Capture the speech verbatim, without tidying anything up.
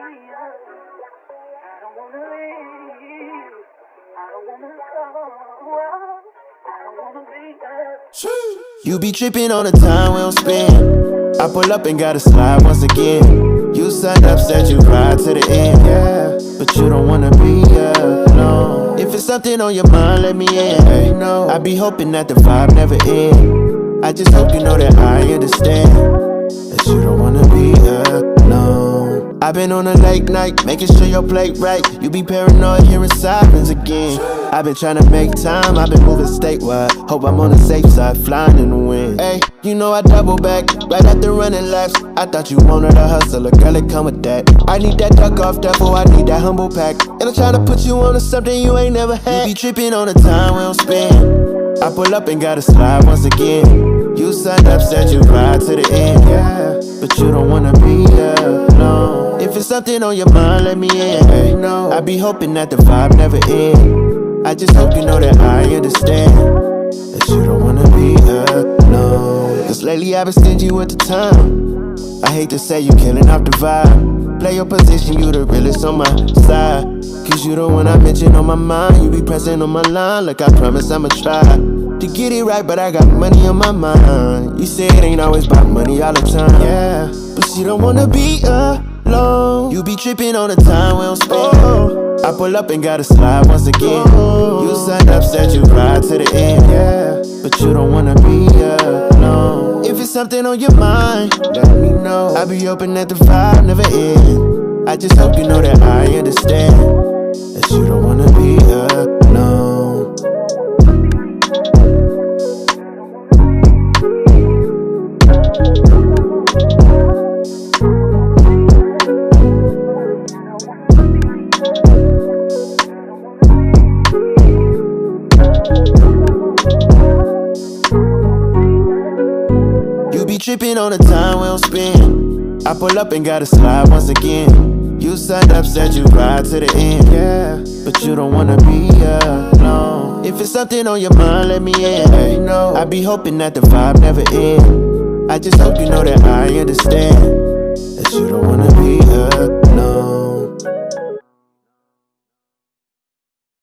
I don't wanna leave. I don't wanna go. I don't wanna be there. You be tripping on the time we don't spend. I pull up and gotta slide once again. You signed up, said you ride to the end, yeah. But you don't wanna be alone. If it's something on your mind, let me in. Hey, no, I be hoping that the vibe never end. I just hope you know that I understand that you don't wanna be alone. I've been on a late night, making sure your plate right. You be paranoid, hearing sirens again. I've been trying to make time, I've been moving statewide. Hope I'm on the safe side, flying in the wind. Hey, you know I double back, right after running laps. I thought you wanted a hustler, girl, it come with that. I need that duck off duffel, I need that humble pack. And I'm trying to put you on to something you ain't never had. You be tripping on the time we don't spend. I pull up and gotta slide once again. You signed up, said you ride to the end, yeah. But you don't wanna be alone. If it's something on your mind, let me in. Hey, no, I be hoping that the vibe never end. I just hope you know that I understand that you don't wanna be alone. Cause lately I've been stingy with the time. I hate to say you killing off the vibe. Play your position, you the realest on my side. Cause you the one I mention on my mind. You be present on my line, like I promise I'ma try to get it right, but I got money on my mind. You say it ain't always about money all the time, yeah. But she don't wanna be alone. You be tripping on the time we don't spend. I pull up and gotta slide once again. You signed up, said you ride to the end, yeah. But you don't wanna be alone. If it's something on your mind, let me know. I be hoping that the vibe never end. I just hope you know that I understand that you don't wanna be alone. You be tripping on the time we don't spend. I pull up and gotta slide once again. You signed up, said you ride to the end, yeah. But you don't wanna be alone. If it's something on your mind, let me in. Hey, no, I be hoping that the vibe never end. I just hope you know that I understand that you don't wanna be alone.